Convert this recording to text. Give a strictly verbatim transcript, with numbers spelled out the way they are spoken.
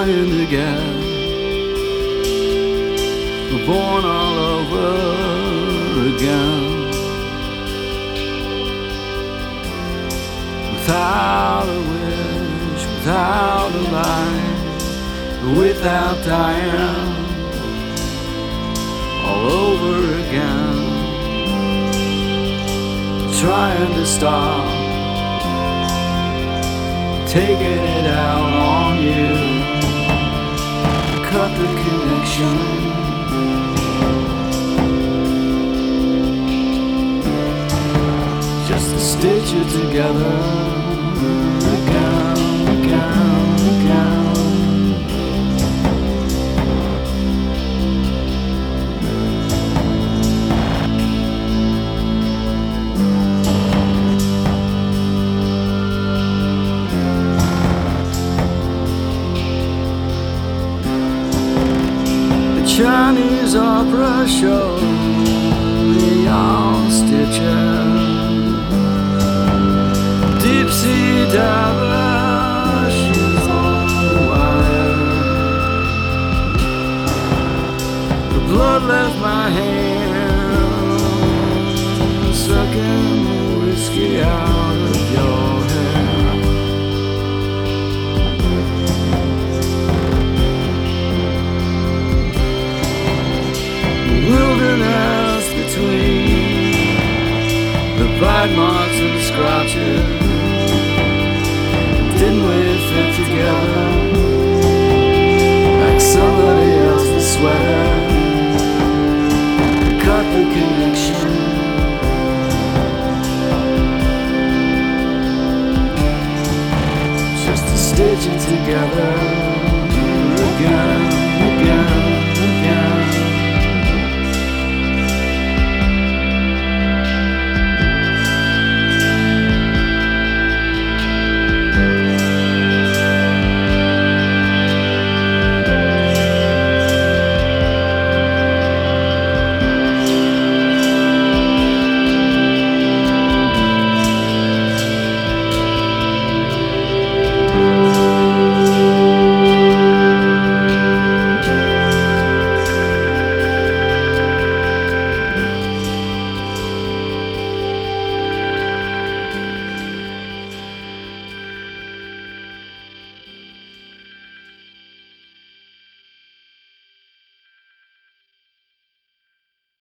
trying to get born all over again, without a wish, without a life, without dying all over again, trying to stop taking it out on you, cut the connection, just to stitch it together again, again, again. Chinese opera show, the all stitches, deep sea diver, she's on the wire. The blood left my hand, sucking the whiskey out of your hair. Wilderness between the bite marks and the scratches, didn't we fit together like somebody else's sweater? Cut the connection, just to stitch it together again, again.